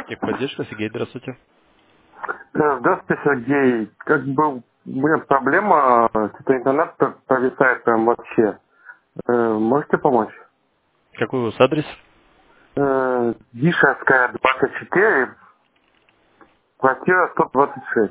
Техподдержка, Сергей, здравствуйте. Здравствуйте, Сергей. Как бы у меня проблема, что интернет провисает прям вообще. Можете помочь? Какой у вас адрес? Дишевская, 24, квартира 126.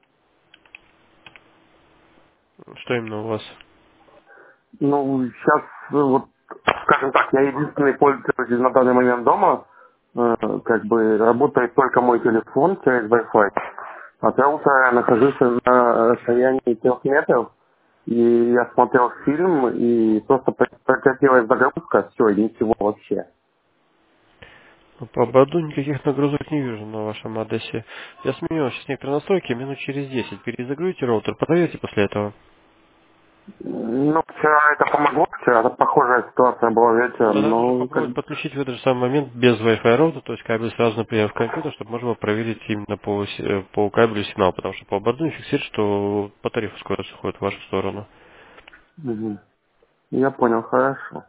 Что именно у вас? Ну, сейчас, вот, скажем так, я единственный пользователь на данный момент дома. Как бы работает только мой телефон через Wi-Fi. А я утро нахожусь на расстоянии 3 метров. И я смотрел фильм, и просто прекратилась загрузка, все, и ничего вообще. Ну, по ободу никаких нагрузок не вижу на вашем адресе. Я сменю сейчас некоторые настройки, минут через 10. Перезагрузите роутер, проверьте после этого. Ну, вчера это помогло, вчера похожая ситуация была Ну, вечером, тогда нужно но как попробовать подключить в этот же самый момент без Wi-Fi роутера, то есть кабель сразу например в компьютер, чтобы можно было проверить именно по кабелю сигнал, потому что по ободу не фиксирует, что по тарифу скорость уходит в вашу сторону. Мгм. Я понял, хорошо.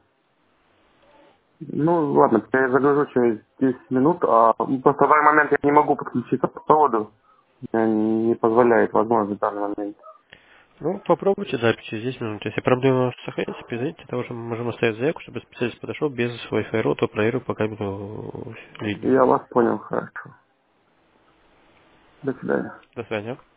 Ну, ладно, перезагружу через 10 минут, а просто в данный момент я не могу подключиться по проводу. Меня не позволяет возможность в данный момент. Ну, попробуйте, да, через 10 минут. Если проблема сохранится, перезвоните, тогда уже мы можем оставить заявку, чтобы специалист подошел без Wi-Fi роутера, проверил по кабелю линию. Я вас понял, хорошо. До свидания. До свидания.